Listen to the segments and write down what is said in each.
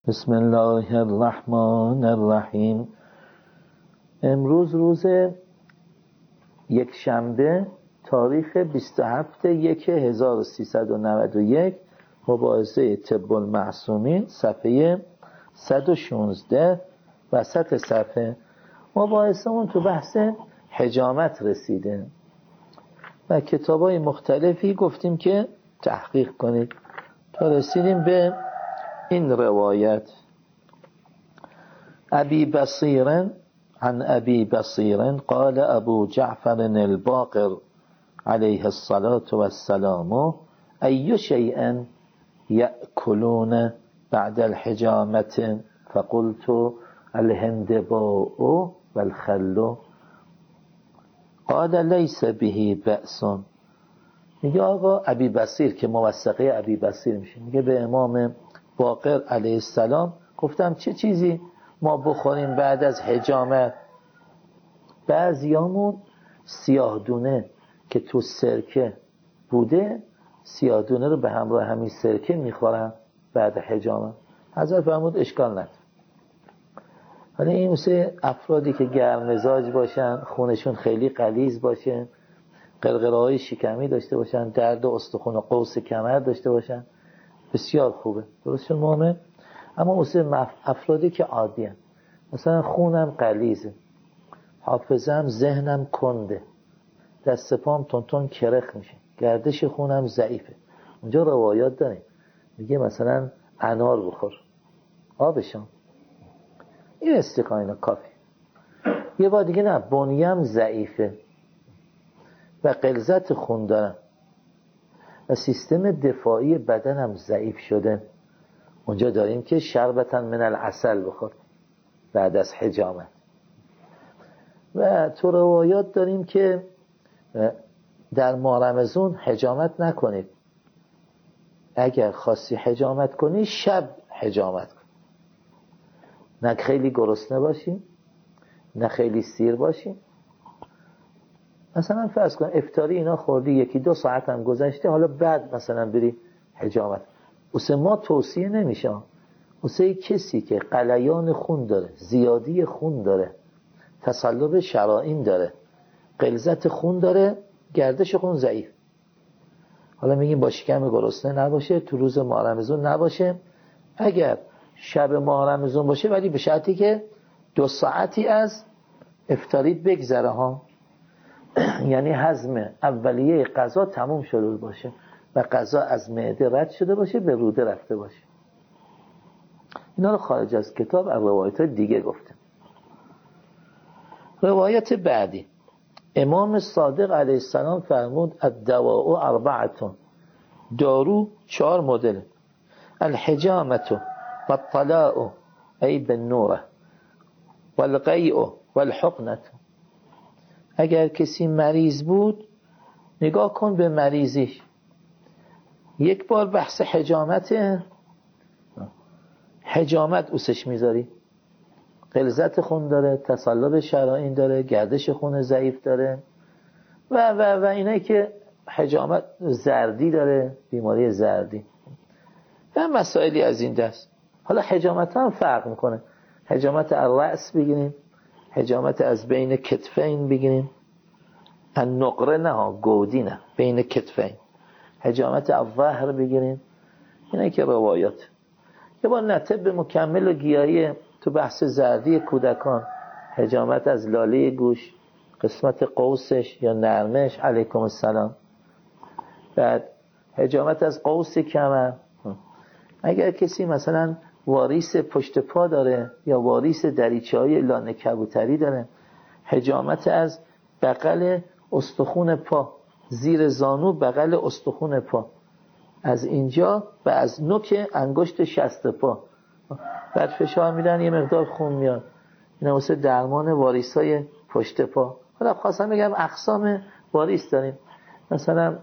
بسم الله الرحمن الرحیم. امروز روز یک شنبه تاریخ 27/1/1391 مباحثه طب المعصومین صفحه 116 وسط صفحه. مباحثه اون تو بحث حجامت رسیده و کتابای مختلفی گفتیم که تحقیق کنید تا رسیدیم به این روایت. ابی بصیر عن ابی بصیر قال ابو جعفر الباقر علیه الصلاة والسلام ای شیء یأکلون بعد الحجامة فقلت الهندباء والخل قال لیس به بأس. میگه آقا ابی بصیر که موثقه ابی بصیر میشه، میگه به امام باقر علیه السلام گفتم چه چیزی ما بخوریم بعد از حجامت؟ بعضیامون سیاه دونه که تو سرکه بوده، سیاه دونه رو به همراه همین سرکه میخورن بعد حجامت. حضرت فرمود اشکال نداره. حالا این مثل افرادی که گرم مزاج باشن، خونشون خیلی غلیظ باشه، قرقره‌های شکمی داشته باشن، درد استخوان و قوس کمر داشته باشن، بسیار خوبه، درست شد مهمه. اما مثل افرادی که عادی هست، مثلا خونم غلیظه، حافظم ذهنم کنده، دست پام تون کرخ میشه، گردش خونم ضعیفه، اونجا روایات داریم میگه مثلا انار بخور، آبشام این استقاینا کافی. یه بار دیگه نه، بنیم ضعیفه و غلظت خون دارم و سیستم دفاعی بدنم ضعیف شده، اونجا داریم که شربتن من العسل بخور بعد از حجامت. و تو روایات داریم که در ماه رمضان حجامت نکنید، اگر خواستی حجامت کنی شب حجامت کن، نه خیلی گرسنه باشی نه خیلی سیر باشی. مثلا فرض کن افطاری اینا خوردی، 1-2 ساعت هم گذشته، حالا بعد مثلا بری حجامت. واسه ما توصیه نمیشه، واسه کسی که غلیان خون داره، زیادی خون داره، تصلب شرائین داره، غلظت خون داره، گردش خون ضعیف، حالا میگیم با شکم گرسنه نباشه، تو روز ماه رمضان نباشه، اگر شب ماه رمضان باشه ولی به شرطی که 2 ساعتی از افطاریت بگذره ها، یعنی هضم اولیه غذا تموم شده باشه و غذا از معده رد شده باشه، به روده رفته باشه. اینا رو خارج از کتاب از روایت دیگه گفته. روایت بعدی، امام صادق علیه السلام فرمود الدواء 4، دارو 4 مدل: الحجامة والطلاء ای بالنوره والقیء والحقنة. اگر کسی مریض بود نگاه کن به مریضیش، یک بار بحث حجامت اوسش میذاری، غلظت خون داره، تصلب شرائین داره، گردش خون ضعیف داره و اینایی که حجامت زردی داره، بیماری زردی و مسائلی از این دست. حالا حجامت هم فرق میکنه، حجامت از رأس بگیریم، حجامت از بین کتفین بگیریم، النقره نه، گودی نه، بین کتفین، حجامت از ظهر بگیریم. اینه که روایات. یه بار نطب مکمل و گیاهی تو بحث زردی کودکان، حجامت از لاله گوش، قسمت قوسش یا نرمش، علیکم السلام، بعد حجامت از قوس کمر. اگر کسی مثلا واریس پشت پا داره یا واریس دریچه‌های لانه کبوتری داره، حجامت از بغل استخون پا، زیر زانو بغل استخون پا، از اینجا و از نوک انگشت شست پا، بعد فشار میدن یه مقدار خون میاد. اینا واسه درمان واریسای پشت پا. حالا خواستم بگم اقسام واریس داریم. مثلا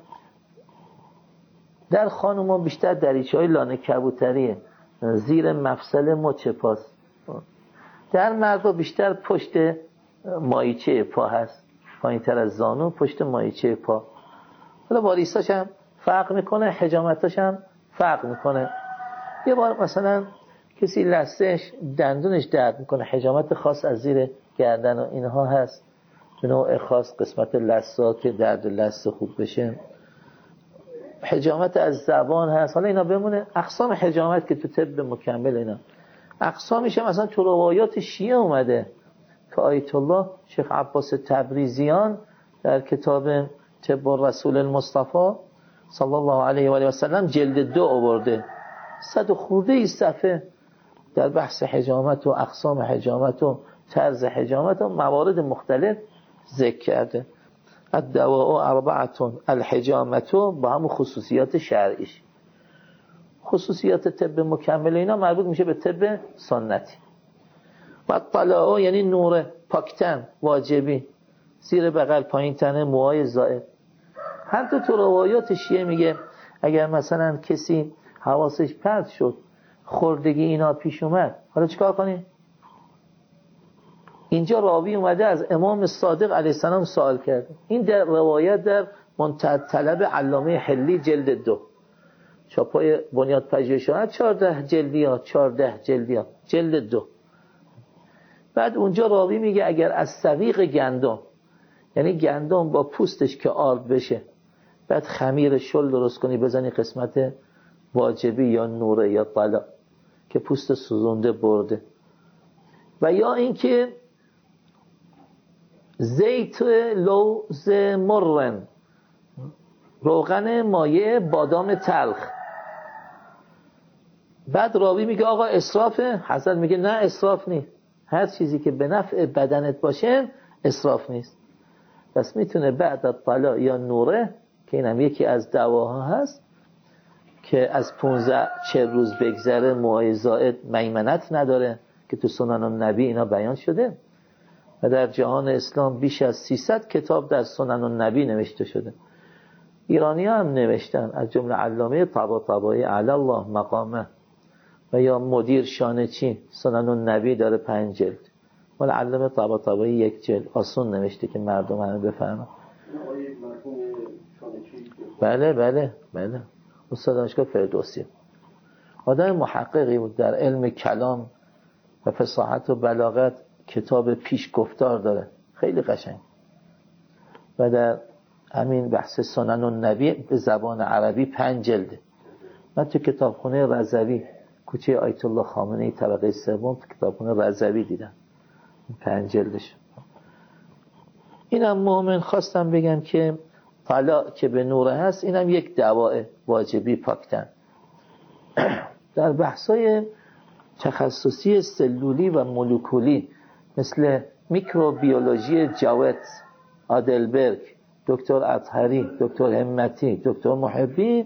در خانوما بیشتر دریچه‌های لانه کبوتریه، زیر مفصل مچ پاست. در مردا بیشتر پشت مایچه پا هست، پایین‌تر از زانو، پشت مایچه پا. حالا واریساش هم فرق میکنه، حجامتاش هم فرق میکنه. یه بار مثلا کسی لثهش دندونش درد میکنه، حجامت خاص از زیر گردن و اینها هست، به نوع خاص قسمت لثه که درد لثه خوب بشه. حجامت از زبان هست. حالا اینا بمونه اقسام حجامت که تو طب مکمل اینا اقسامش هم مثلا تو روایات شیعه اومده که آیت الله شیخ عباس تبریزیان در کتاب طب رسول المصطفى صلی الله علیه و آله و سلم جلد 2 آورده، 100 خورده ای صفحه در بحث حجامت و اقسام حجامت و طرز حجامت و موارد مختلف ذکر کرده. الدواء 4 الحجامت با هم خصوصیات شرعیش. خصوصیات طب مکمل اینا مربوط میشه به طب سنتی. و طلاء یعنی نور، پاکتن، واجبی، زیر بغل، پایین تنه، موهای زائد. حتی تو روایات شیعه میگه اگر مثلا کسی حواسش پرت شد، خوردگی اینا پیش اومد، حالا چیکار کنی؟ اینجا راوی اومده از امام صادق علیه السلام سوال کرده. این در روایت در منتهی طلب علامه حلی جلد 2 چاپای بنیاد پژوهشات 14 جلدیات جلد 2. بعد اونجا راوی میگه اگر از سویق گندم، یعنی گندم با پوستش که آرد بشه، بعد خمیر شل درست کنی بزنی قسمت واجبی یا نوره یا طلا که پوست سوزونده برده، و یا اینکه زیت لوز مرن، روغن مایع بادام تلخ. بعد راوی میگه آقا اسرافه؟ حضرت میگه نه اسراف نیست، هر چیزی که به نفع بدنت باشه اسراف نیست. پس میتونه بعد از طلا یا نوره که اینم یکی از دواها هست که از 15-40 روز بگذره موهای زائد میمنت نداره که تو سنن النبی اینا بیان شده و در جهان اسلام بیش از 300 کتاب در سنن النبی نوشته شده. ایرانی هم نوشتن، از جمله علامه طباطبایی علی الله مقامه و یا مدیر شانچی سنن النبی داره 5 جلد، ولی علامه طباطبایی 1 جلد آسون نوشته که مردم همه بفهمن. بله استاد دانشگاه فردوسی، آدم محققی بود در علم کلام و فصاحت و بلاغت، کتاب پیش گفتار داره خیلی قشنگ، و در همین بحث سنن النبی به زبان عربی 5 جلده. من تو کتابخونه رضوی کوچه آیت الله خامنه‌ای طبقه 3 تو کتابخونه رضوی دیدم 5 جلدش. اینم مؤمن خواستم بگم که طلا که به نوره هست اینم یک دواء واجبی پاکتن. در بحثای تخصصی سلولی و مولکولی مثل میکروبیولوژی جاوت، آدلبرگ، دکتر اطهری، دکتر همتی، دکتر محبی،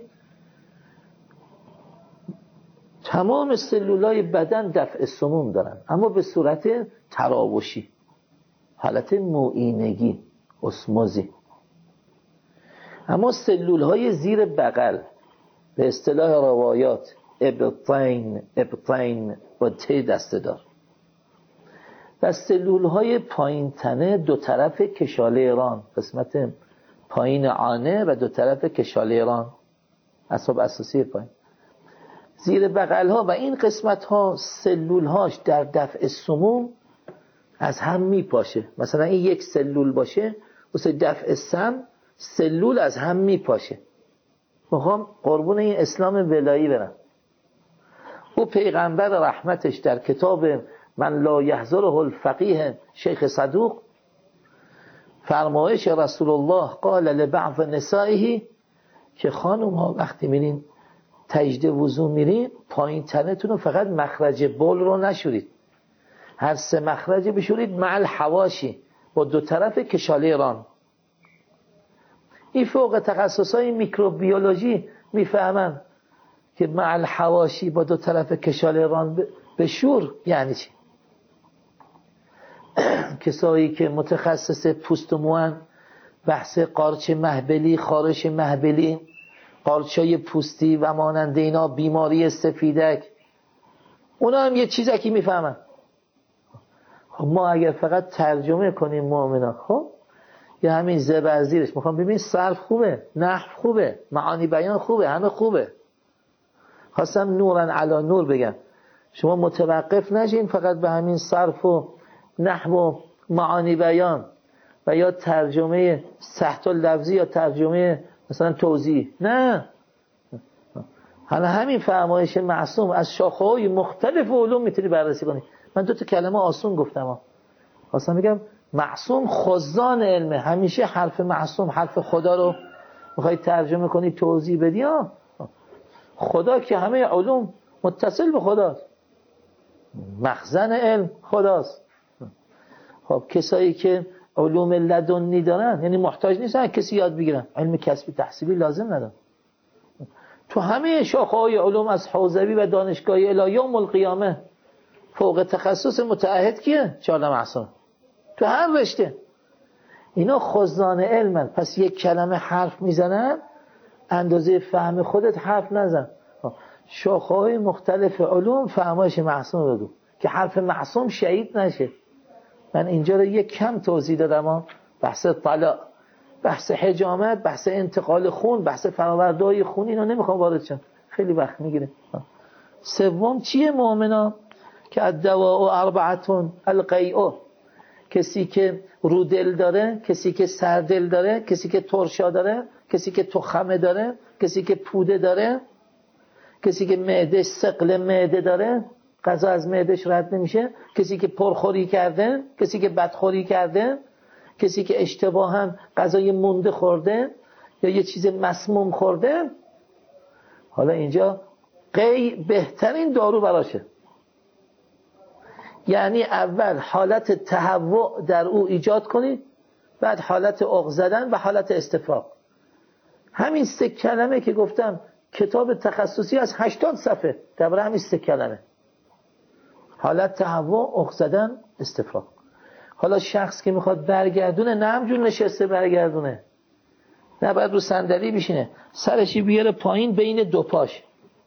تمام سلولای بدن دفع سموم دارن اما به صورت تراوشی، حالت معینگی، اسموزی. اما سلولهای زیر بغل به اصطلاح روایات ابطین و تی دسته دار، و سلولهای پایین تنه دو طرف کشاله ران، قسمت پایین عانه و دو طرف کشاله ران، اعصاب اساسی پایین، زیر بغل ها و این قسمت ها سلولهاش در دفع سموم از هم میپاشه. مثلا این یک سلول باشه واسه دفع سم سلول از هم میپاشه. میخوام قربون این اسلام ولایی برم. او پیغمبر رحمتش در کتاب من لا یحضره الفقیه شیخ صدوق فرمایش رسول الله قال لبعض نسائه که خانم ها وقتی میرین تجدید وضو میرین پایین تنتون رو فقط مخرج بول رو نشورید، هر 3 مخرج بشورید مع الحواشی با دو طرف کشاله ران. این فوق تخصصای میکروبیولوژی میفهمن که مع الحواشی با دو طرف کشاله ران بشور یعنی چی. کسایی که متخصص پوست و موان، بحث قارچ مهبلی، خارش مهبلی، قارچای پوستی و مانند اینا، بیماری سفیدک، اونا هم یه چیزکی میفهمن. خب ما اگر فقط ترجمه کنیم مؤمنا، خب یا همین زبرزیرش میخوام ببین صرف خوبه، نحو خوبه، معانی بیان خوبه، همه خوبه. خواستم نورن علی نور بگم. شما متوقف نشین فقط به همین صرف و نحو و معانی بیان و یا ترجمه سهت اللفظی یا ترجمه مثلا توضیح. نه، حالا همین فرمایش معصوم از شاخه‌های مختلف علوم میتونی بررسی کنی. من 2 کلمه آسون گفتم خواستم بگم معصوم خزان علمه. همیشه حرف معصوم، حرف خدا رو میخوای ترجمه کنی توضیح بدی. خدا که همه علوم متصل به خداست، مخزن علم خداست. خب کسایی که علوم لدنی دارن یعنی محتاج نیستن کسی یاد بگیرن، علم کسبی تحصیلی لازم ندارن. تو همه شاخه‌های علوم از حوزوی و دانشگاهی الی یوم القیامه فوق تخصص متعهد کیه؟ چهارده معصوم. تو هر رشته اینا خزان علمن. پس یک کلمه حرف میزنن اندازه فهم خودت حرف نزن. شاخه‌های مختلف علوم فرمایش معصوم بگو که حرف معصوم شهید نشه. من اینجا رو یک کم توضیح دادم. بحث طلاق، بحث حجامت، بحث انتقال خون، بحث فرآورده‌های خون اینا نمیخوام وارد شم، خیلی وقت میگیره. سوم چیه مؤمنا؟ که الدواء اربعتون القیء، کسی که رو دل داره، کسی که سر دل داره، کسی که ترشا داره، کسی که تخمه داره، کسی که پوده داره، کسی که معدهش ثقل معده داره غذا از معدهش رد نمیشه، کسی که پرخوری کرده، کسی که بدخوری کرده، کسی که اشتباها غذای مونده خورده یا یه چیز مسموم خورده. حالا اینجا قی بهترین دارو براشه. یعنی اول حالت تهوع در او ایجاد کنید، بعد حالت عق زدن و حالت استفراغ. همین 3 کلمه که گفتم کتاب تخصصی از 80 صفحه درباره همین 3 کلمه: حالت تهوع، عق زدن، استفراغ. حالا شخص که میخواد برگردونه نه همجور نشسته برگردونه، نه باید رو صندلی بشینه، سرشی بیاره پایین بین 2 پاش،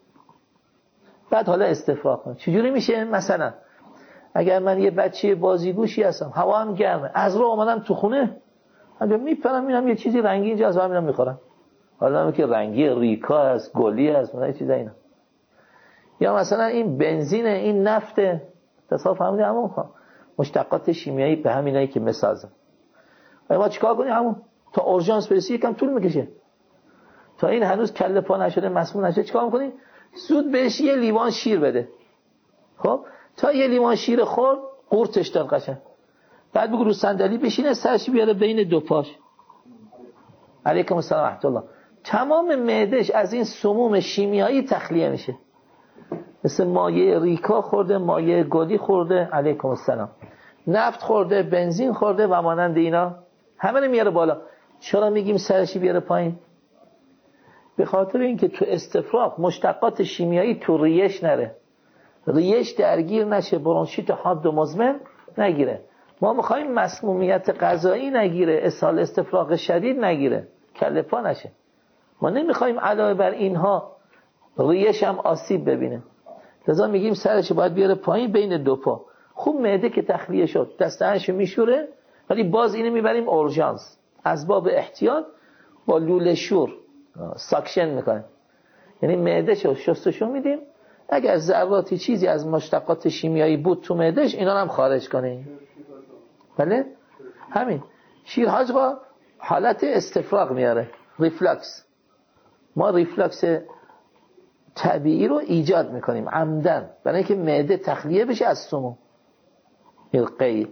بعد حالا استفراغ کنه. چجوری میشه؟ مثلا اگر من یه بچه بازیگوشی هستم، هوا هم گرمه، از راه اومدم تو خونه، اگه میپرم میرم یه چیزی رنگی اینجا از میرم میخورم، حالا که رنگی ریکا هست، گلی هست، مثلا چیزا اینا. یا مثلا این بنزین، این نفت، تصاف فهمیدی همون مشتقات شیمیایی به همینایی که مسازن. ما چیکار کنیم؟ همون تا اورژانس برسی یکم طول میکشه، تا این هنوز کله پا نشده، مسموم نشده، چیکار میکنی؟ زود بهش یه لیوان شیر بده. خب تا یه لیوان شیر خورد قورتش داد قشنگ، بعد بگو رو صندلی بشینه، سرش بیاره بین 2 پاش. علیکم السلام ورحمت الله. تمام معدهش از این سموم شیمیایی تخلیه میشه. مثل مایع ریکا خورده، مایع گلی خورده، علیکم السلام، نفت خورده، بنزین خورده و مانند اینا، همه رو میاره بالا. چرا میگیم سرشی بیاره پایین؟ به خاطر اینکه تو استفراغ مشتقات شیمیایی تو ریش نره، ریش درگیر نشه، برونشیت حاد و مزمن نگیره. ما میخوایم مسمومیت غذایی نگیره، اسهال استفراغ شدید نگیره، کله پا نشه. ما نمیخوایم علاوه بر اینها ریش هم آسیب ببینه. لذا میگیم سرش باید بیاره پایین بین 2 پا. خوب معده که تخلیه شد دسته‌اشو میشوره، ولی باز اینو میبریم اورژانس از باب احتیاط، با لوله شور ساکشن میکنه، یعنی معدهشو شستشو میدیم، اگر ذراتی چیزی از مشتقات شیمیایی بود تو معدهش اینا هم خارج کنه. بله همین شیر حاجقا حالت استفراغ میاره، ریفلکس. ما ریفلکس طبیعی رو ایجاد میکنیم عمدن برای اینکه معده تخلیه بشه از سموم. القی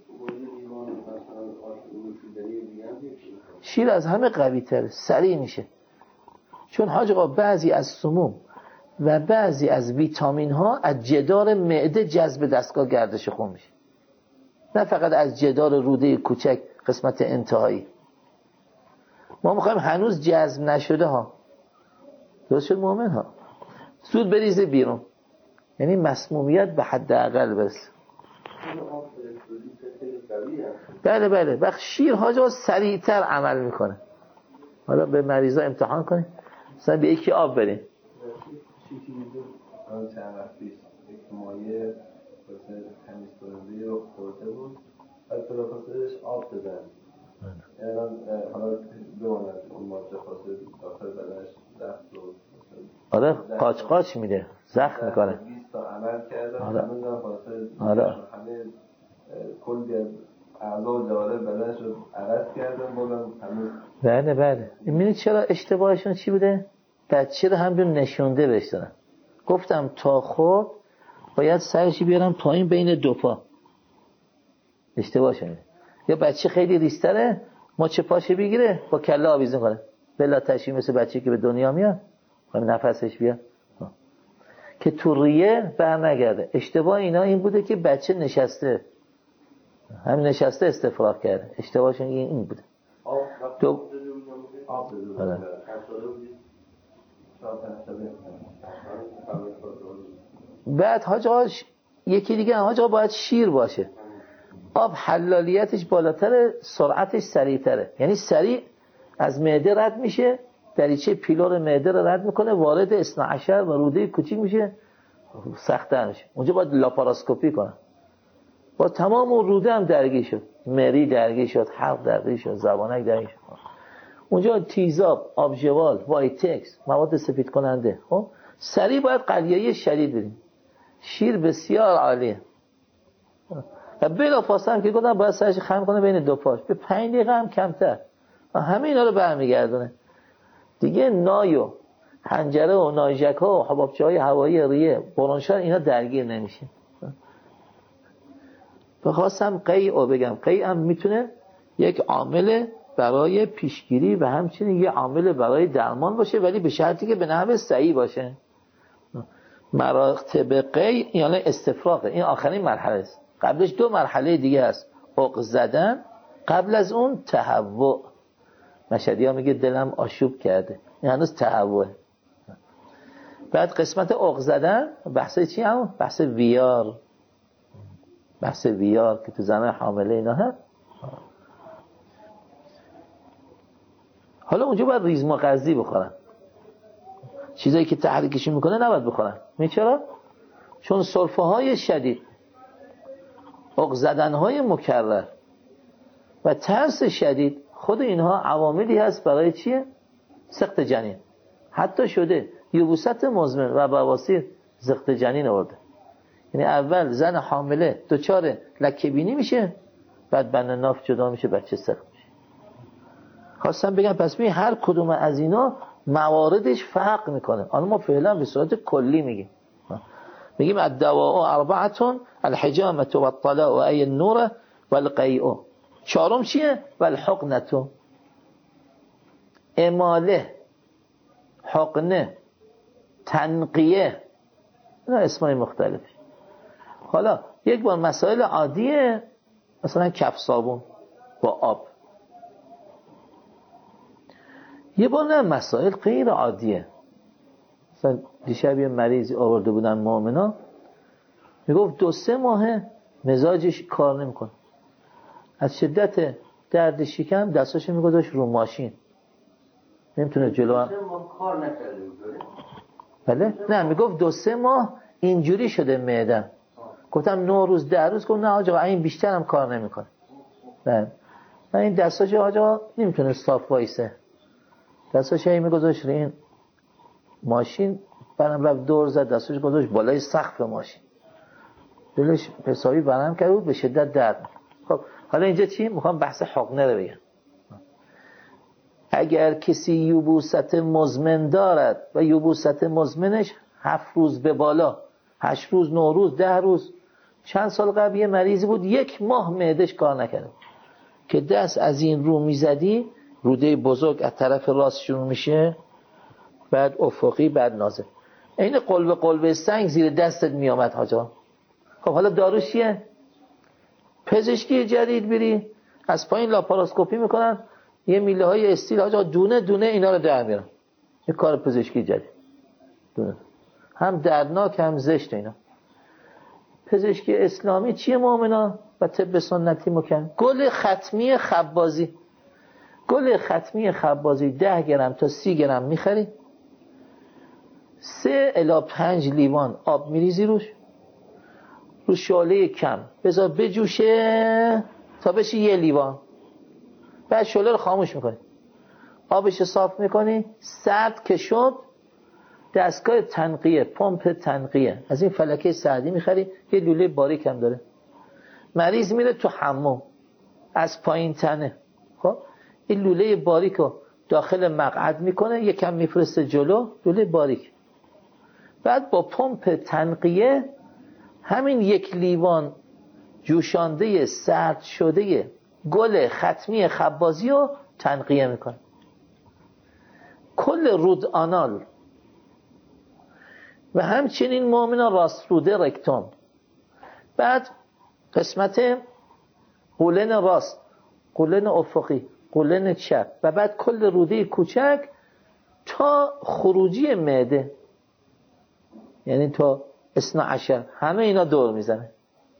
شیر از همه قوی تره، سریع میشه، چون حاجقا بعضی از سموم و بعضی از ویتامین ها از جدار معده جذب دستگاه گردش خون میشه، نه فقط از جدار روده کوچک قسمت انتهایی. ما میخوایم هنوز جذب نشده ها، درست شد مؤمن ها، زود بریزه بیرون، یعنی مسمومیت به حد اقل برسه. بله بله. وقت شیر حاجا سریعتر عمل میکنه. حالا به مریضا امتحان کنید، مثلا به یکی آب برین. چند وقت پیش یک مایه واسه تمیز کننده رو خورده بود، بعد پروفسورش آب دادن. حالا بماند اون ماده خاصه داخل بدنش زخم رو آره قاچ قاچ میده، زخم میکنه. 20 تا عمل کردن آره. هنوزم خلاصه آره. همه کلی از اعضا و جوارح بدنش رو عوض کردن بازم هنوز. بله می‌بینید چرا اشتباهشون چی بوده؟ بچه رو همون نشونده بهش دادن. گفتم تا خورد باید سرشی بیارم پایین بین دو پا. اشتباهشون. یا بچه خیلی ریستره مچ پاش بگیره با کله آویزون کنه. بلا تشی مثل بچه که به دنیا میاد نفسش بیاد که تو ریه بر نگرده. اشتباه اینا این بوده که بچه نشسته، همین نشسته استفراغ کرده. اشتباهشون این بوده. بعد حاج آقا یکی دیگه حاج آقا باید شیر باشه. آب حلالیتش بالاتره، سرعتش سریعتره. یعنی سریع از معده رد میشه، دریچه پیلور معده رو رد میکنه، وارد 12 و روده کوچیک میشه، سخت‌تر میشه. اونجا باید لاپاراسکوپی کنه. با تمام اون روده هم درگیر شد، مری درگیر شد، حلق درگیر شد، زبانک درگیر شد. اونجا تیزاب، آبژوال، وایتکس، مواد سفید کننده. خب سریع باید قلیایی شدید بدیم. شیر بسیار عالیه. و بلافاصله هم که گفتم باید سرش خم کنه بین دو پاش، به 5 دقیقه هم کمتر. همه اینا رو برمیگردونه. دیگه نایو، حنجره و نایژک ها و حبابچه‌های هوایی ریه، برونشار اینا درگیر نمیشه. بخواستم قیعو بگم. قیع هم میتونه یک عامل برای پیشگیری و همچنین یک عامل برای درمان باشه، ولی به شرطی که به نحو صحیح باشه. مراتب قیع یعنی استفراغ، این آخرین مرحله است. قبلش 2 مرحله دیگه هست. عق زدن، قبل از اون تهوع. مشهدی ها میگه دلم آشوب کرده، این هنوز تهوع. بعد قسمت عق زدن بحث چی هم؟ بحث ویار. بحث ویار که تو زنان حامله اینا هست. حالا اونجا باید ریزما غذی بخورن. چیزایی که تحریکشون میکنه نباید بخورن. چرا؟ چون سرفه های شدید، عق زدن های مکرر و ترس شدید، خود اینها عواملی هست برای چیه؟ سقط جنین. حتی شده یبوست مزمن و بواسیر سقط جنین آورده. یعنی اول زن حامله دچار لکه بینی میشه، بعد بند ناف جدا میشه، بچه سقط میشه. خواستم بگم پس ببین هر کدوم از اینا مواردش فرق میکنه. حالا ما فعلا به صورت کلی میگیم الدواء 4 الحجامه والطلاء و ای النور والقیء. 4 چیه؟ والحقنه. اماله، حقنه، تنقیه، اینا اسمای مختلفی. حالا یک بار مسائل عادیه، مثلا کف صابون با آب. یه بار نه مسائل غیر عادیه. مثلا دیشب یه مریضی آورده بودن مؤمنا، میگفت 2-3 ماه مزاجش کار نمیکنه. از شدت درد شکم دستاشو میگذاشت رو ماشین، نمیتونه جلو هم. 2-3 ماه کار نکرده بود. بله؟ نه میگفت 2-3 ماه اینجوری شده معدم. گفتم 9 روز 10 روز. گفت نه آقا این بیشتر هم کار نمیکنه. نه این دستاشو آقا نمیتونه صاف وایسه. دستاشو میگذاشت رو این ماشین، برام رفت دور زد، دستاشو گذاشت بالای سقف ماشین، دلش حسابی برام کرد بود، به شدت درد. خب حالا اینجا چی؟ میخوام بحث حقنه رو بگم. اگر کسی یبوست مزمن دارد و یبوست مزمنش 7 روز به بالا، 8 روز، 9 روز، 10 روز. چند سال قبل یه مریضی بود 1 ماه معدش کار نکرد، که دست از این رو میزدی روده بزرگ از طرف راست شروع میشه، بعد افقی، بعد نازل، این قلب سنگ زیر دستت میامد حاجا. خب حالا داروش چیه؟ پزشکی جدید بری از پایین لاپاراسکوپی میکنن، یه میله های استیل حاجا دونه دونه اینا رو در میارن. یه کار پزشکی جدید دونه. هم دردناک هم زشت اینا. پزشکی اسلامی چیه مؤمنا و طب سنتی مکن؟ گل ختمی خبازی. گل ختمی خبازی 10 گرم تا 30 گرم میخری، 3 الی 5 لیوان آب میریزی رو شعله کم بذار بجوشه تا بشه 1 لیوان. بعد شعله رو خاموش میکنی، آبش صاف میکنی، سرد که شد دستگاه تنقیه، پمپ تنقیه از این فلکه سعدی میخری، یه لوله باریک هم داره. مریض میره تو حمام از پایین تنه، خب این لوله باریک رو داخل مقعد میکنه، یکم میفرسته جلو، لوله باریک. بعد با پمپ تنقیه همین یک لیوان جوشانده سرد شده گل ختمی خبازی رو تنقیه میکنه. کل رود آنال و همچنین مؤمن راست روده رکتوم. بعد قسمت قولن راست، قولن افقی، قولن چپ و بعد کل روده کوچک تا خروجی معده، یعنی تا 12 همه اینا دور میزنه.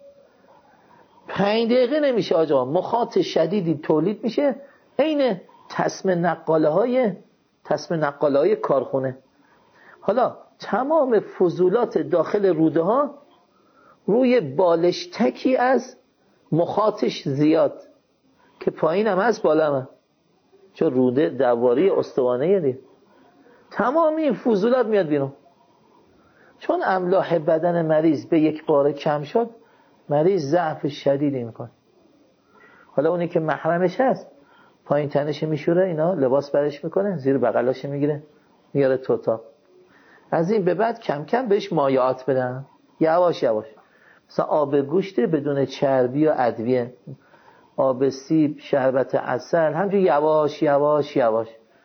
5 دقیقه نمیشه آجا مخاط شدیدی تولید میشه، عین تسمه نقاله های کارخونه. حالا تمام فضولات داخل روده ها روی بالشتکی از مخاطش زیاد که پایین هم هست بالا هم، چون روده دواری استوانه دید. تمام این فضولات میاد بیرون. چون املاح بدن مریض به یک بار کم شد، مریض ضعف شدیدی میکنه. حالا اونی که محرمش هست پایین تنش میشوره، اینا لباس برش میکنه، زیر بغلاش میگیره میاره تو اتاق. از این به بعد کم کم بهش مایعات بدن، یواش یواش. مثلا آب گوشت بدون چربی و ادویه، آب سیب، شربت عسل، همچون یواش یواش یواش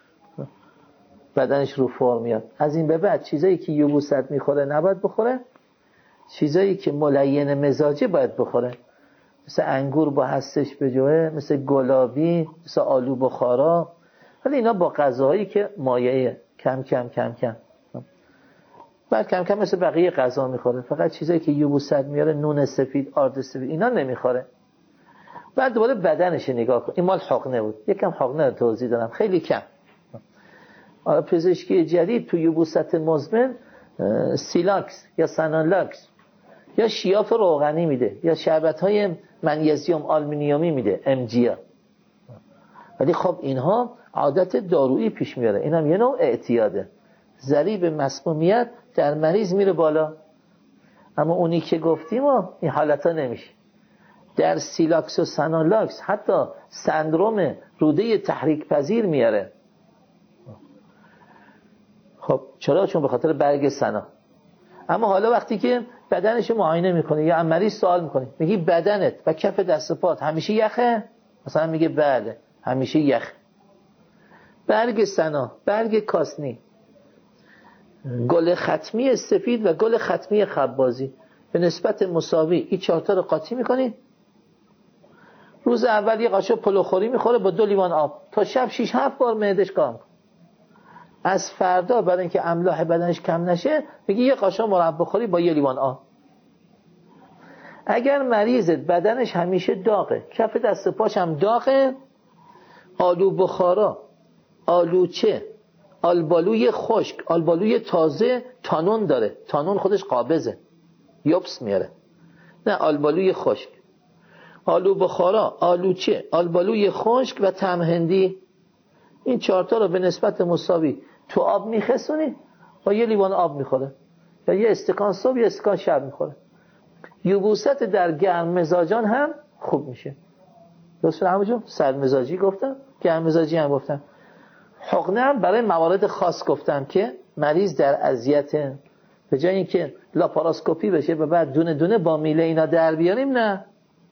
بدنش رو فرم میاد. از این به بعد چیزایی که یبوست میخوره نباید بخوره، چیزایی که ملین مزاجه باید بخوره، مثل انگور با هستش به جوه، مثل گلابی، مثل آلو بخارا. ولی اینا با غذاهایی که مایعه، کم کم کم کم، بعد کم کم مثل بقیه غذا میخوره. فقط چیزایی که یبوست میاره، نون سفید، آرد سفید، اینا نمیخوره. بعد دوباره بدنش نگاه کن. این مال حقنه بود، یکم حقنه رو توضیح دادم، خیلی کم. پزشکی جدید تو یبوست مزمن سیلاکس یا سانالاکس یا شیاف روغنی میده یا شربت‌های منیزیم آلومینیومی میده، MGA. ولی خب اینها عادت دارویی پیش میاره، اینم یه نوع اعتیاده. ضریب مسمومیت در مریض میره بالا. اما اونی که گفتیم این حالتا نمیشه. در سیلاکس و سانالاکس حتی سندروم روده تحریک پذیر میاره. خب چرا؟ چون به خاطر برگ سنا. اما حالا وقتی که بدنش معاینه میکنه یا مریض سوال میکنه، میگی بدنت و کف دست و پات همیشه یخه؟ مثلا میگه بله همیشه یخ. برگ سنا، برگ کاسنی، گل ختمی سفید و گل ختمی خبازی به نسبت مساوی این 4 تا رو قاطی میکنی. روز اول یه قاشق پلوخوری میخوره با 2 لیوان آب، تا شب 6-7 بار معدش کار میکنه. از فردا برای اینکه املاح بدنش کم نشه میگی یه قاشق مربا بخوری با 1 لیوان آب. اگر مریضت بدنش همیشه داغه، کف دست پاش هم داغه، آلو بخارا، آلوچه، آلبالوی خشک، آلبالوی تازه، تانون داره، تانون خودش قابضه، یوبس میاره، نه آلبالوی خشک، آلو بخارا، آلوچه، آلبالوی خشک و تمهندی، این 4 تا رو به نسبت مساوی تو آب میخسونی، با 1 لیوان آب میخوره یا 1 استکان صبح 1 استکان شب میخوره. یبوست در گرم مزاجان هم خوب میشه. درسته همونجور سرد مزاجی گفتم، گرم مزاجی هم گفتم. حقنه هم برای موارد خاص گفتم که مریض در اذیت، به جای اینکه لاپاراسکوپی بشه و بعد دونه دونه با میله اینا در بیاریم، نه.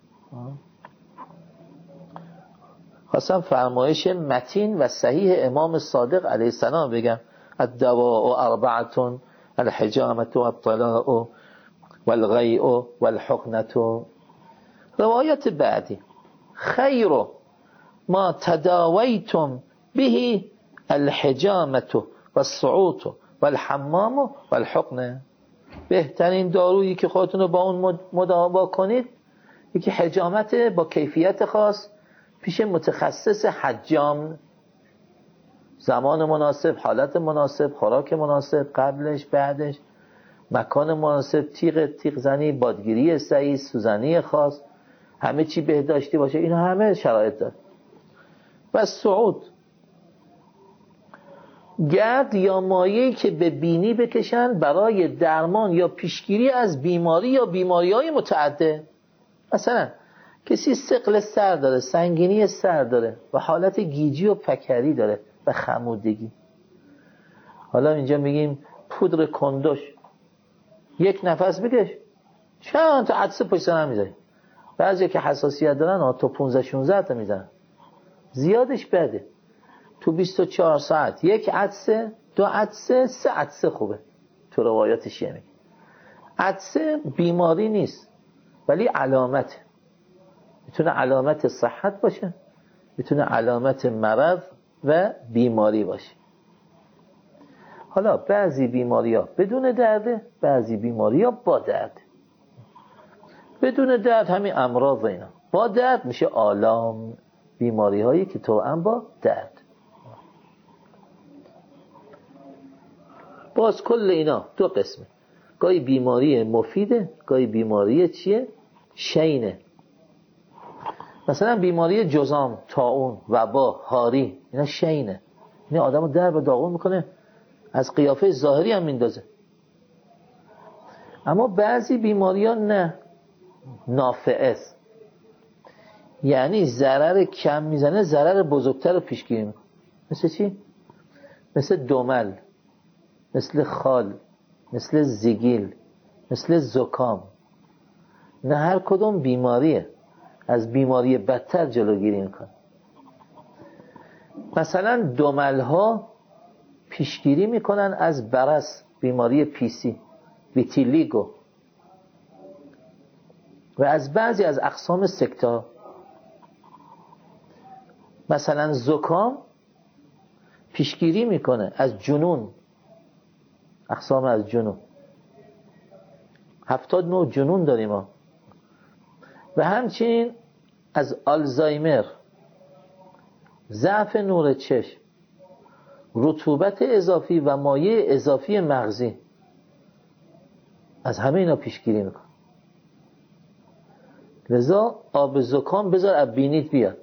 خواستم فرمایش متین و صحیح امام صادق علیه السلام بگم: الدواء 4، الحجامة والطلاء والغیء والحقنة. روایت بعدی: خیر ما تداویتم به الحجامة والصعوط والحمام والحقنة. بهترین دارویی که خودتون رو با اون مداوا کنید یکی حجامت با کیفیت خاص پیش متخصص حجام، زمان مناسب، حالت مناسب، خوراک مناسب، قبلش بعدش، مکان مناسب، تیغ زنی، بادگیری صحیح، سوزنی خاص، همه چی بهداشتی باشه، اینا همه شرایط داره. و صعود گرد یا مایعی که به بینی بکشن برای درمان یا پیشگیری از بیماری یا بیماری‌های متعدد. مثلا کسی ثقل سر داره، سنگینی سر داره و حالت گیجی و پکری داره و خمودگی. حالا اینجا میگیم پودر کندوش، یک نفس بکش، چند تا عدسه پشت سر هم میذاری. بعضی که حساسیت دارن تا 15-16 تا میزنن، زیادش بده. تو 24 ساعت یک عدسه، 2 عدسه، 3 عدسه خوبه. تو روایات شیعه میگه عدسه بیماری نیست ولی علامته. میتونه علامت صحت باشه، میتونه علامت مرض و بیماری باشه. حالا بعضی بیماری‌ها بدون درده، بعضی بیماری‌ها با درد. بدون درد همین امراض اینا، با درد میشه آلام، بیماری‌هایی که توأم با درد. باز کل اینا 2 قسمه، گاهی بیماری مفیده، گاهی بیماری چیه؟ شینه. مثلا بیماری جذام، طاعون، وبا، هاری، اینا شینه، اینا آدمو درب و داغون میکنه، از قیافه ظاهری هم میندازه. اما بعضی بیماری‌ها نه، نافعه است، یعنی ضرر کم میزنه، ضرر بزرگتر رو پیشگیری میکنه. مثل چی؟ مثل دمل، مثل خال، مثل زگیل، مثل زکام. نه هر کدوم بیماریه، از بیماری بدتر جلوگیری میکنه. مثلا دمل ها پیشگیری میکنن از برص، بیماری پیسی، ویتیلیگو، و از بعضی از اقسام سکتا. مثلا زکام پیشگیری میکنه از جنون، اقسام از جنون، 79 جنون داریم ما. و همچنین از آلزایمر، ضعف نور چشم، رطوبت اضافی و مایع اضافی مغزی، از همه اینا پیشگیری میکنه. لذا آب زکام بذار از بینیت بیاد،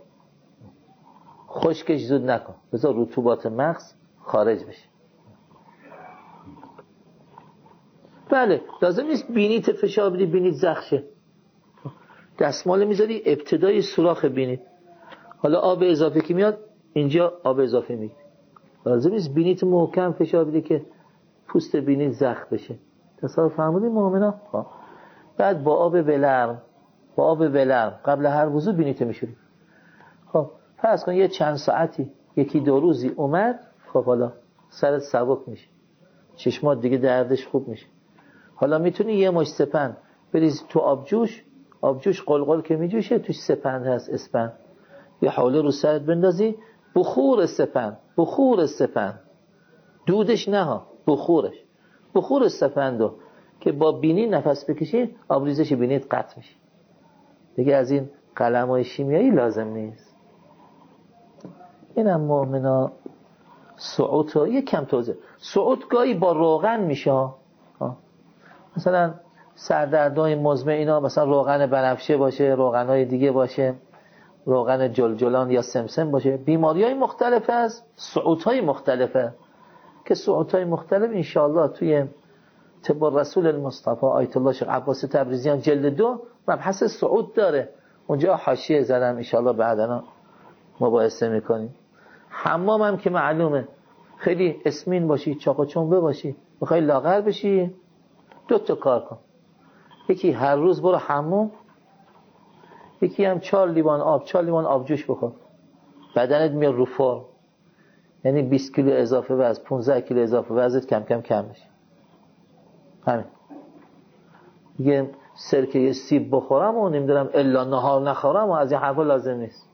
خشکش زود نکن، بذار رطوبات مغز خارج بشه. بله لازم نیست بینیت فشار بدی بینیت زخشه، دستمال میذاری ابتدای سوراخ بینیت، حالا آب اضافی که میاد اینجا آب اضافی میگیری. لازم نیست بینیت محکم فشار بدی که پوست بینیت زخم بشه. تصور فرمودین مؤمنا؟ بعد با آب ولرم قبل هر وضو بینیت میشوری. خب فرض کن یه چند ساعتی، 1-2 روزی اومد، خب حالا سرت سبک میشه، چشمات دیگه دردش خوب میشه. حالا میتونی یه مش سپند بریز تو آبجوش قلقل که میجوشه توش سپند هست، اسپند، یه حوله رو سرت بندازی، بخور سپند، دودش نه ها، بخور سپندو که با بینی نفس بکشی، آبریزش بینیت قطع میشه. دیگه از این قلم‌های شیمیایی لازم نیست. اینم مؤمنا سعود رو یک کم توضیح. سعود گاهی با روغن میشه، مثلا سردردهای مزمن اینا، مثلا روغن بنفشه باشه، روغنهای دیگه باشه، روغن جلجلان یا سمسم باشه. بیماریهای مختلف از سعودهای مختلفه که سعودهای مختلف انشاءالله توی طب رسول المصطفى آیت الله شیخ عباس تبریزیان جلد 2 مبحث سعود داره، اونجا حاشیه زدم، انشاءالله بعداً مباحثه میکنیم. حمام هم که معلومه، خیلی اسمین باشی، چاق و چنبه باشی، بخوای لاغر بشی، 2 تا کار کن. یکی هر روز برو حمام، یکی هم 4 لیوان آبجوش بخور، بدنت میاد رو فرم، یعنی 20 کیلو اضافه وزن، 15 کیلو اضافه وزنت کم کم کم میشه. همین. یه سرکه سیب بخورم و نمیدونم الا نهار نخورم و از این حرفا لازم نیست.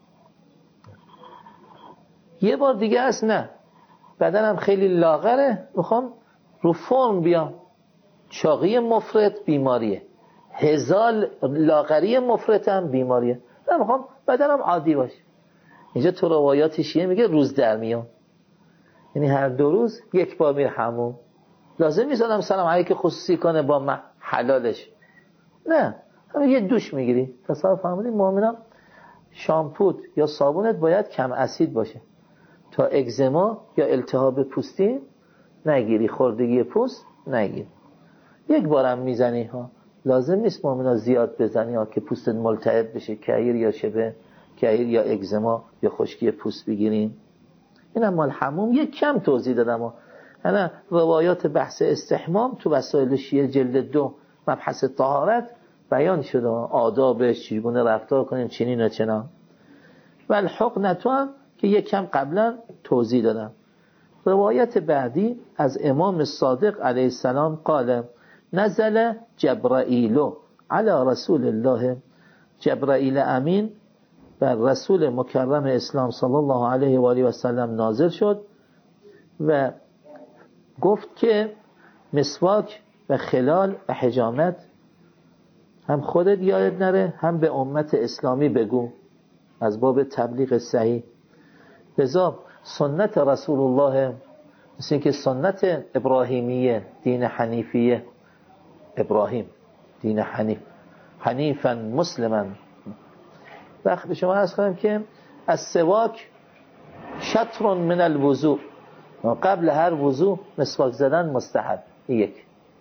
یه بار دیگه هست نه، بدنم خیلی لاغره، میخوام رو فرم بیام، چاقی مفرط بیماریه، هزال لاغری مفرط هم بیماریه، من میخوام بدنم عادی باشه. اینجا تو روایات شیعه میگه روز در میام، یعنی هر 2 روز 1 بار میره حموم. لازم نیست آدم سلام علیک خصوصی کنه با حلالش، نه، همین یه دوش میگیری. تصور فرمودین مؤمنان؟ شامپوت یا صابونت باید کم اسید باشه. تا اگزما یا التهاب پوستی نگیری، خوردگی پوست نگیری. یک بارم میزنی ها، لازم نیست مؤمنا زیاد بزنی ها که پوستت ملتهب بشه، کهیر یا شبه کهیر یا اگزما یا خشکی پوست بگیرین. اینم مال حموم یک کم توضیح دادم ها. انا روایات بحث استحمام تو وسائل شیعه جلد 2 مبحث طهارت بیان شده، آدابش چگونه رفتار کنیم چنین و چنان. و الحقنتو هم که یک کم قبلا توضیح دادم. روایت بعدی از امام صادق علیه السلام قال نزل جبرائیل علی رسول الله، جبرائیل امین بر رسول مکرم اسلام صلی الله علیه و آله و سلم نازل شد و گفت که مسواک و خلال و حجامت هم خودت یادت نره، هم به امت اسلامی بگو، از باب تبلیغ صحیح. لذا سنت رسول الله مثل که سنت ابراهیمیه، دین حنیفیه، ابراهیم دین حنیف، حنیفا مسلما. وقت به شما عرض کنم که از سواک شطر من الوضوء، قبل هر وضوء مسواک زدن مستحب. یک.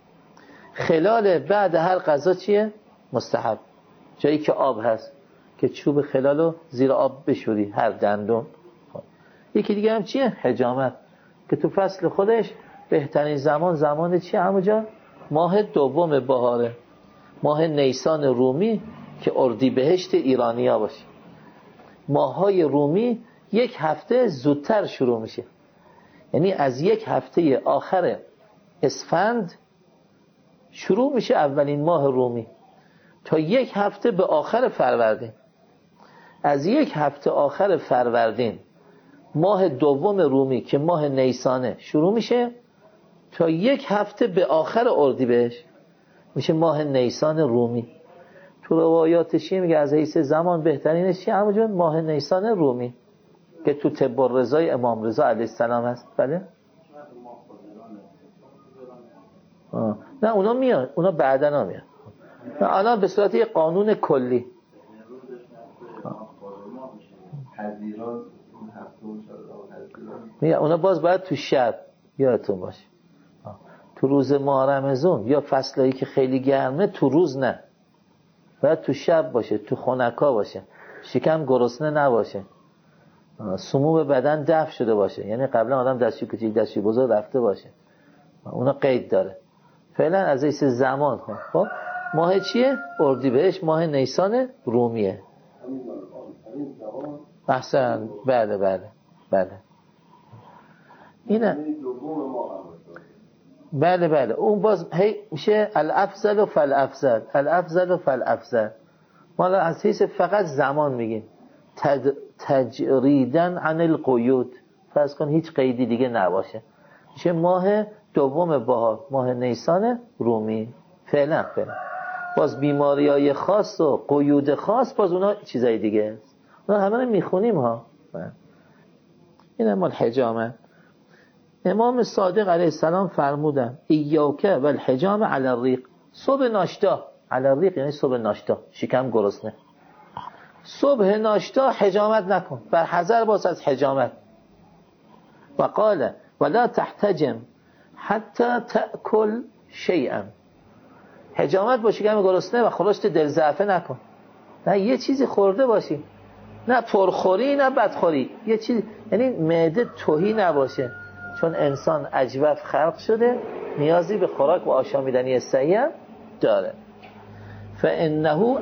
خلال بعد هر غذا چیه؟ مستحب. جایی که آب هست که چوب خلالو زیر آب بشوری، هر دندون. یکی دیگه هم چیه؟ حجامت، که تو فصل خودش بهترین زمان چیه همونجا؟ ماه دوم بهاره، ماه نیسان رومی که اردیبهشت ایرانیا باشه. ماه‌های رومی یک هفته زودتر شروع میشه، یعنی از یک هفته آخر اسفند شروع میشه اولین ماه رومی تا یک هفته به آخر فروردین. از یک هفته آخر فروردین ماه دوم رومی که ماه نیسانه شروع میشه تا یک هفته به آخر اردیبهشت میشه ماه نیسان رومی. تو روایاتش میگه از حیث زمان بهترینش چیه؟ همونجور ماه نیسان رومی که تو طب الرضای امام رضا علیه السلام هست. بله؟ نه اونا میاد، اونا بعدنا میاد. الان به صورت یک قانون کلی. میگه اونا باز باید تو شب، یادتون باشه تو روز ماه رمضان یا فصلایی که خیلی گرمه تو روز نه، باید تو شب باشه، تو خنکا باشه، شکم گرسنه نباشه، سموم بدن دفع شده باشه، یعنی قبلا آدم دستشوی کوچیک دستشوی بزرگ رفته باشه. اونا قید داره. فعلا از حیث زمان خب ماه چیه؟ اردیبهشت ماه نیسان رومیه. احسن. بله اینه. بله اون باز هی میشه الافضل و فالافضل. ما از حیث فقط زمان میگیم تجریدن عن القیود، فرض کن هیچ قیدی دیگه نباشه، میشه ماه دوم بهار، ماه نیسان رومی. فعلا باز بیماریای خاص و قیود خاص باز اونا چیزای دیگه است، اونا همه رو میخونیم ها. این مال حجامه. امام صادق علیه السلام فرمودن ایاک و الحجام علی الریق، صبح ناشتا، علی الریق یعنی صبح ناشتا، شکم گرسنه، صبح ناشتا حجامت نکن، بر حذر باش از حجامت. و قال ولا تحتجم حتی تأکل شیئا، حجامت با شکم گرسنه و خورشت دل ضعفه نکن، نه یه چیزی خورده باشی، نه پرخوری نه بدخوری، یه چیز، یعنی معده تهی نباشه، چون انسان اجوف خلق شده نیازی به خوراک و آشامیدنی صحیح هم داره. فانه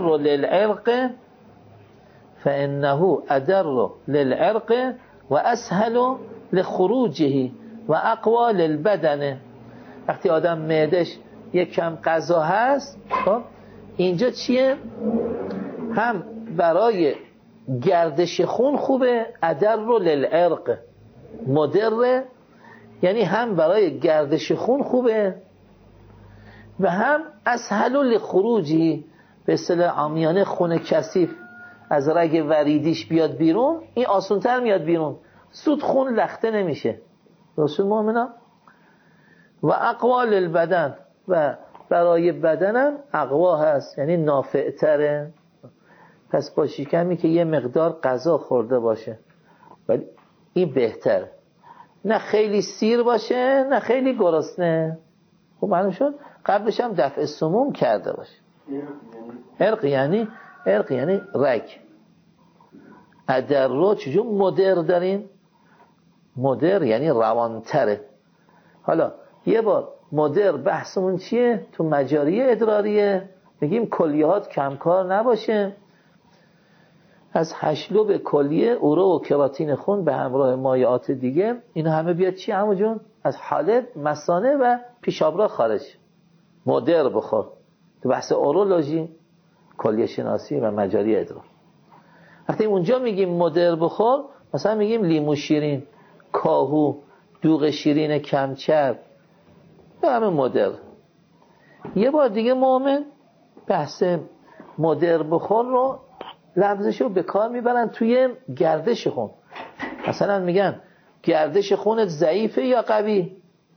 ادر للعرق و اسهل لخروجه و اقوى للبدن. وقتی آدم معدش یک کم غذا هست، خب اینجا چیه؟ هم برای گردش خون خوبه، ادر للعرق، مدره یعنی هم برای گردش خون خوبه و هم اسهل لخروجی، به اصطلاح عامیانه خون کثیف از رگ وریدیش بیاد بیرون، این آسان‌تر میاد بیرون، زود خون لخته نمیشه. رسول مؤمنان و اقوا للبدن، و برای بدنم اقوا هست یعنی نافع‌تره. پس با شکمی که یه مقدار غذا خورده باشه ولی این بهتر، نه خیلی سیر باشه نه خیلی گرسنه. خب معلوم شد قبلش هم دفع سموم کرده باشه. عرق یعنی رگ. ادر رو چجور مدر دارین؟ مدر یعنی روانتره. حالا یه بار مدر بحثمون چیه؟ تو مجاری ادراریه میگیم کلیهات کمکار نباشه، از هشلب کلیه اورو و کراتین خون به همراه مایعات دیگه اینا همه بیاد چی عمو جون؟ از حالب، مثانه و پیشابرا خارج. مدر بخور تو بحث اورولوژی، کلیه شناسی و مجاری ادرار. وقتی اونجا میگیم مدر بخور، مثلا میگیم لیمو شیرین، کاهو، دوغ شیرین کمچرب، به همه مدر. یه بار دیگه مومن بحث مدر بخور رو لفظشو به کار میبرن توی گردش خون. مثلا میگن گردش خونت ضعیفه یا قوی؟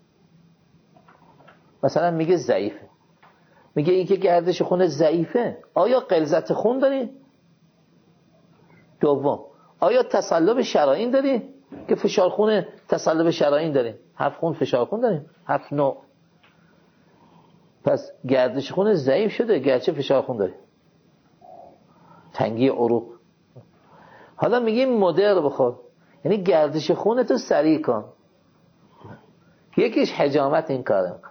مثلا میگه ضعیفه. میگه این که گردش خونت ضعیفه، آیا غلظت خون داری؟ دوم، آیا تصلب شرائین داری؟ که فشار خون تصلب شرائین داریم، 7 خون فشار خون داریم، 7 نوع. پس گردش خون ضعیف شده گرچه فشار خون داریم، تنگی عروق. حالا میگیم مدر بخور، یعنی گردش خونتو سریع کن. یکیش حجامت این کاره میکنه،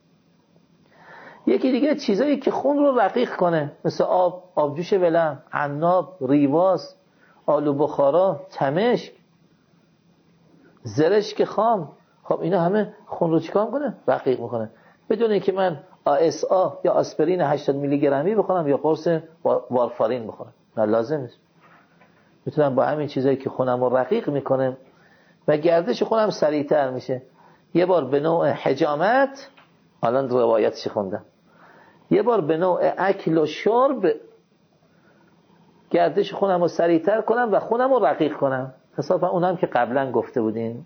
یکی دیگه چیزایی که خون رو رقیق کنه، مثل آبجوش ولم، عناب، ریواز، آلو بخارا، تمشک، زرشک خام. خب اینا همه خون رو چیکار کنه؟ رقیق میکنه. بدون اینکه من ASA یا آسپرین 80 میلی گرمی بخورم یا قرص وارفارین بخورم، نه لازم نیست. میتونم با همین چیزایی که خونم رو رقیق میکنه و گردش خونم سریعتر میشه. یه بار به نوع حجامت، الان روایتش خوندم، یه بار به نوع اکل و شرب گردش خونم رو سریعتر کنم و خونم رو رقیق کنم. تصادفا اونم که قبلا گفته بودین.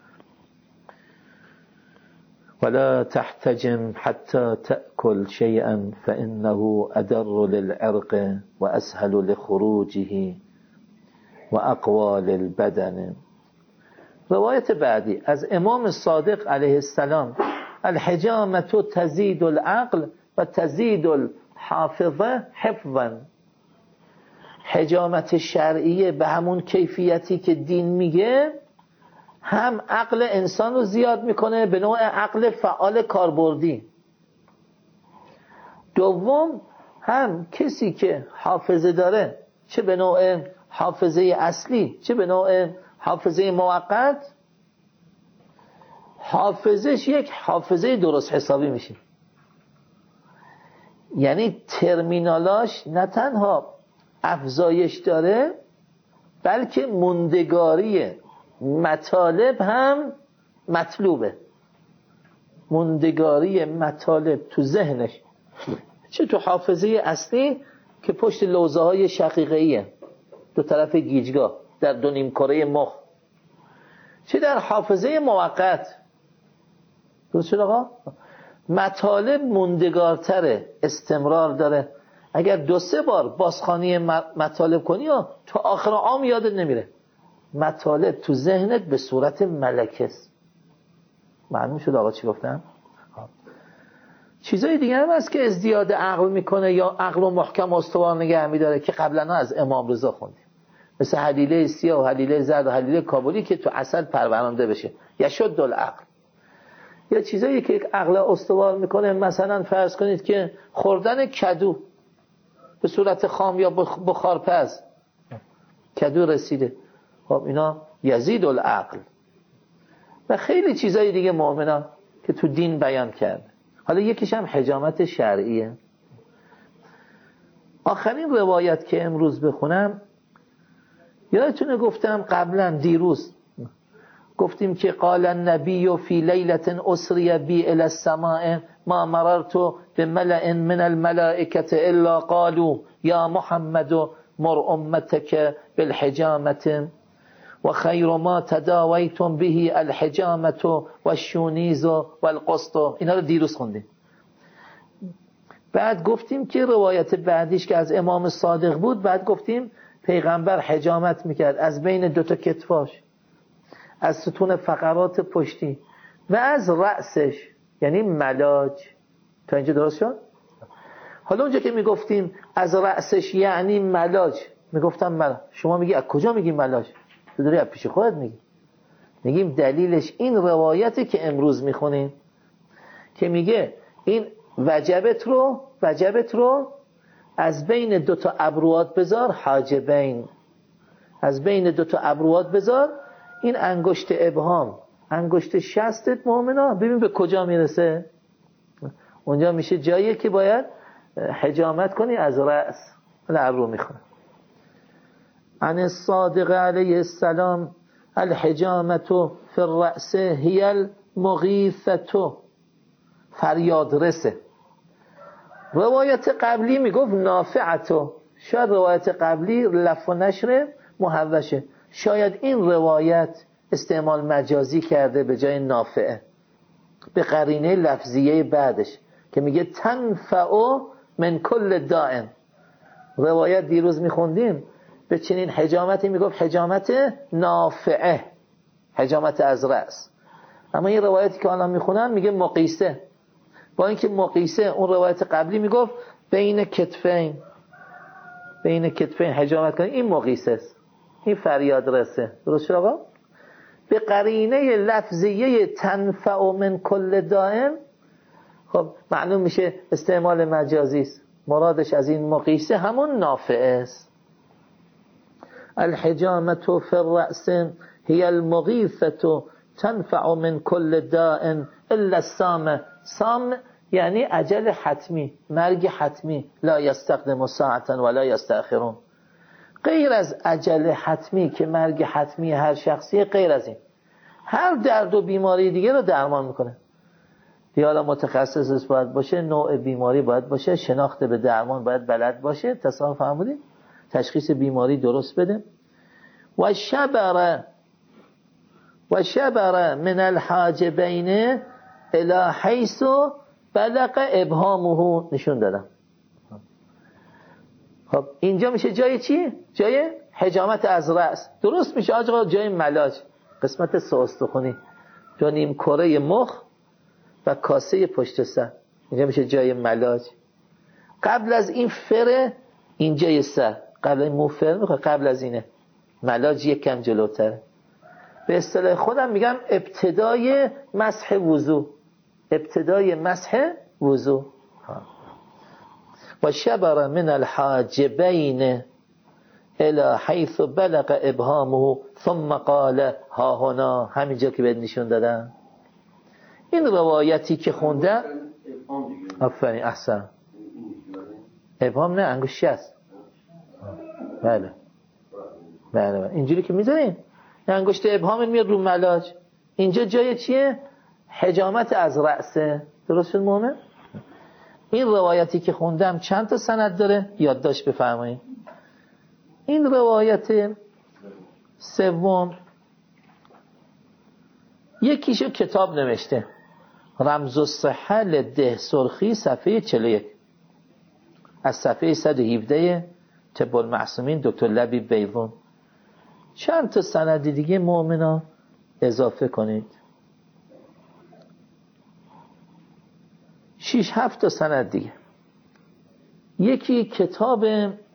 ولا تحتجم حتى تأكل شيئا فإنه أدر للعرق وأسهل لخروجه وأقوى للبدن. روایت بعدی از امام صادق علیه السلام: الحجامة تزيد العقل و تزيد الحافظة حفظا. حجامت شرعیه به همون کیفیتی که دین میگه، هم عقل انسان رو زیاد میکنه به نوع عقل فعال کاربردی. دوم، هم کسی که حافظه داره، چه به نوع حافظه اصلی چه به نوع حافظه موقت، حافظش یک حافظه درست حسابی میشه. یعنی ترمینالاش نه تنها افزایش داره، بلکه موندگاری مطالب هم مطلوبه. موندگاری مطالب تو ذهنش، چه تو حافظه اصلی که پشت لوزه های شقیقه‌ایه دو طرف گیجگاه در دو نیم کره مخ، چه در حافظه موقت. درست شد آقا؟ مطالب موندگارتره، استمرار داره. اگر 2-3 بار بازخوانی مطالب کنی تا آخر عام یادت نمیره. مطالب تو ذهنت به صورت ملکه است. معلوم شد آقا چی گفتم؟ چیزای دیگه هم هست که ازدیاد عقل میکنه یا عقل و محکم استوار نگه میداره که قبلا از امام رضا خوندیم، مثل حلیله سیاه و حلیله زرد و حلیله کابلی که تو عسل پرورانده بشه، یشد العقل. یا چیزایی که عقل استوار میکنه، مثلا فرض کنید که خوردن کدو به صورت خام یا بخارپز، کدو رسیده، خب اینا یزید العقل. و خیلی چیزای دیگه مؤمنان که تو دین بیان کرده. حالا یکیش هم حجامت شرعیه. آخرین روایت که امروز بخونم، یادتونه گفتم قبلا دیروز گفتیم که قال النبی فی لیلة اسری بی الی السماء ما مررت بملأ من الملائکة الا قالوا یا محمد مر امتك بالحجامة و خیر ما تداویتم به الحجامة و الشونیز و القسط. اینا رو دیروز خوندیم. بعد گفتیم که روایت بعدیش که از امام صادق بود، بعد گفتیم پیغمبر حجامت میکرد از بین 2 تا کتفاش. از ستون فقرات پشتی و از رأسش، یعنی ملاج. تا اینجا درست شد؟ حالا اونجا که میگفتیم از رأسش یعنی ملاج، میگفتم ملاج، شما میگی از کجا میگی ملاج؟ تو داری از پیش خودت میگی. میگیم دلیلش این روایتی که امروز میخونیم که میگه این وجبت رو از بین دوتا ابروات بذار، حاجبین، از بین دوتا ابروات بذار. این انگشت ابهام، انگشت شستت مؤمنا، ببین به کجا میرسه. اونجا میشه جایی که باید حجامت کنی از رأس. ابرو میخونه. عن الصادق علیه السلام الحجامت فی الرأس هی المغیثة، فریاد رسه. روایت قبلی میگفت نافعتو، شاید روایت قبلی لف و نشر محوشه، شاید این روایت استعمال مجازی کرده به جای نافعه به قرینه لفظیه بعدش که میگه تنفع من کل دائم. روایت دیروز میخوندیم به چنین حجامتی میگفت حجامت نافعه، حجامت از رأس. اما این روایتی که الان میخونن میگه مقیسه، با اینکه مقیسه اون روایت قبلی میگفت بین کتفین حجامت کنی، این مقیسه است، این فریاد رسه. درست شد آقا؟ به قرینه لفظیه تنفع من کل دائم، خب معلوم میشه استعمال مجازی است، مرادش از این مقیسه همون نافعه است. الحجامة فی الرأس هی المغیثة تنفع من کل داء الا السام. سام یعنی اجل حتمی، مرگ حتمی. لا یستقدم ساعتا ولا یستأخرون. غیر از اجل حتمی که مرگ حتمی هر شخصی، غیر از این هر درد و بیماری دیگه رو درمان میکنه. یا حالا متخصص باید باشه، نوع بیماری باید باشه، شناخت به درمان باید بلد باشه، تصاحب فهمودیم، تشخیص بیماری درست بده. و شبر من الحاجبین الی حیث بلغ ابهامه، نشون دادم. خب اینجا میشه جای چی؟ جای حجامت از رأس. درست میشه آقا، جای ملاج، قسمت ساستخونی، جا نیم کره مخ و کاسه پشت سر، اینجا میشه جای ملاج. قبل از این فره اینجای سر، قبل این مو فر میخواد، قبل از اینه ملاج یک کم جلوتره. به اصطلاح خودم میگم ابتدای مسح وضو، ابتدای مسح وضو. و شبر من الحاجبین الی حیث بلغ ابهامه ثم قال ها هنا، همینجا که بهت نشون دادم. این روایتی که خونده، آفرین احسن، ابهام نه، انگشت است. بله اینجوری که میذارین انگشت ابهام میاد رو ملاج. اینجا جای چیه؟ حجامت از رأسه. درست شد مومن؟ این روایتی که خوندم چند تا سند داره؟ یادداشت بفرمایید. این روایت سوم یکیشو کتاب نوشته، رمز الصحه لده سرخی، صفحه 41 از صفحه 117 طب المعصومین دکتر لبیب بیضون. چند تا سند دیگه مؤمنا اضافه کنید، 6-7 تا سند دیگه. یکی کتاب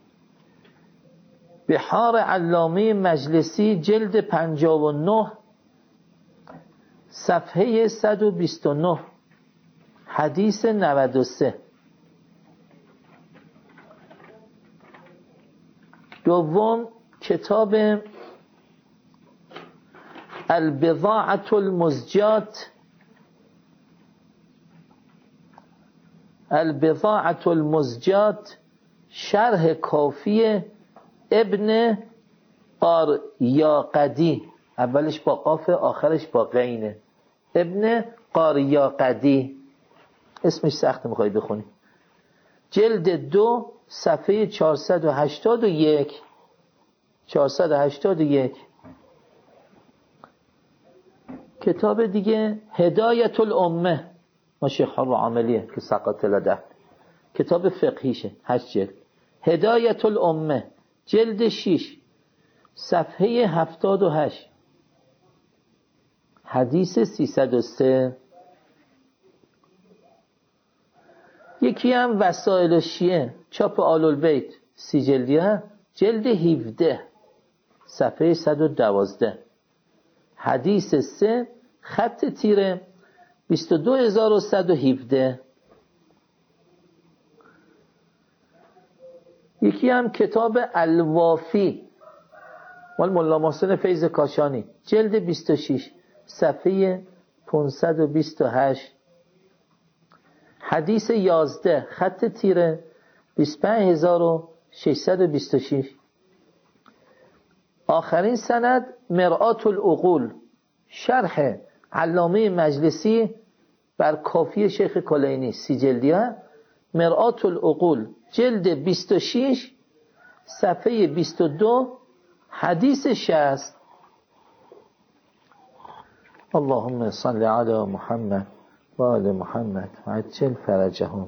بحار علامه مجلسی جلد 59 صفحه 129 حدیث 93. دوم کتاب البضاعة المزجات شرح کافی ابن قاریاقدی، اولش با قاف آخرش با غینه، ابن قاریاقدی، اسمش سخته میخوایی بخونی. جلد 2 صفحه 481. کتاب دیگه هدایت الامه ما شیخ حر عاملیه که سقط لده، کتاب فقهیشه، 8 جلد. هدایت الامه جلد 6 صفحه 78. حدیث 303. یکی هم وسائل شیعه چاپ آل‌البیت 30 جلدیه، جلد 17 صفحه 112. حدیث 3 خط تیره 22117. یکی هم کتاب الوافی مال ملا محسن فیض کاشانی، جلد 26 صفحه 528. حدیث 11 خط تیره 25626. آخرین سند مرآت العقول، شرح علامه مجلسی بر کافی شیخ کلینی، 30 جلدیه، مرآت العقول جلد 26 صفحه 22 حدیث 60. اللهم صل علی محمد و آل محمد و عجل فرجهم.